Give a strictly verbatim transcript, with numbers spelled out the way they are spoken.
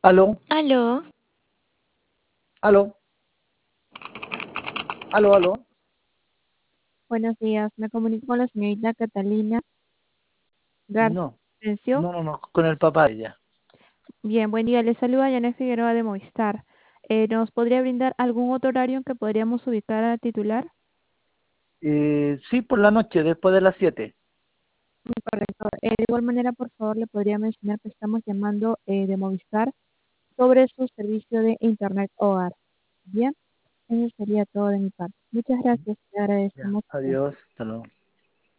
Aló, Aló, aló, aló, aló. Buenos días, me comunico con la señorita Catalina No, García. no, no, no, con el papá de ella. Bien, buen día, le saluda Janet Figueroa de Movistar. Eh, ¿nos podría brindar algún otro horario en que podríamos ubicar al titular? Eh, sí, por la noche, después de las siete. Correcto. Eh, de igual manera, por favor, le podría mencionar que estamos llamando eh, de Movistar sobre su servicio de Internet Hogar. Bien, eso sería todo de mi parte. Muchas gracias, le Ya, agradecemos. adiós, hasta luego.